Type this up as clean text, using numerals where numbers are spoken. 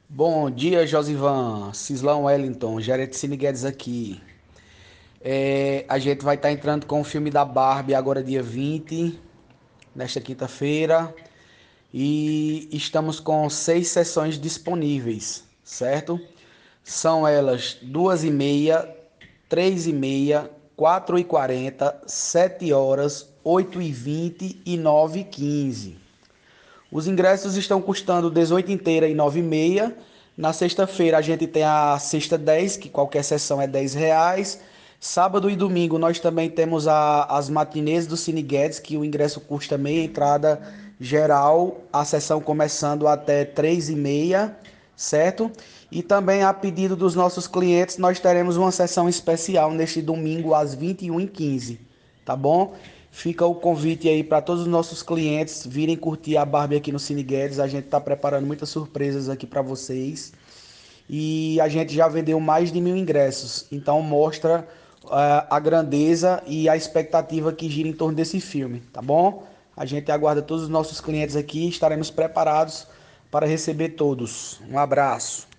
Bom dia, Josivan. Cislão Wellington, gerente Cine Guedes aqui. A gente vai estar entrando com o filme da Barbie agora dia 20, nesta quinta-feira. E estamos com 6 sessões disponíveis, certo? São elas 2h30, 3h30, 4h40, 7 horas, 8h20 e 9h15. Os ingressos estão custando 18 inteira e 9,5. Na sexta-feira a gente tem a sexta 10, que qualquer sessão é R$ 10. Sábado e domingo nós também temos as matinês do Cine Guedes, que o ingresso custa meia entrada geral, a sessão começando até 3h30, certo? E também a pedido dos nossos clientes, nós teremos uma sessão especial neste domingo às 21h15, tá bom? Fica o convite aí para todos os nossos clientes virem curtir a Barbie aqui no Cine Guedes. A gente está preparando muitas surpresas aqui para vocês. E a gente já vendeu mais de 1.000 ingressos. Então mostra a grandeza e a expectativa que gira em torno desse filme, tá bom? A gente aguarda todos os nossos clientes aqui. Estaremos preparados para receber todos. Um abraço.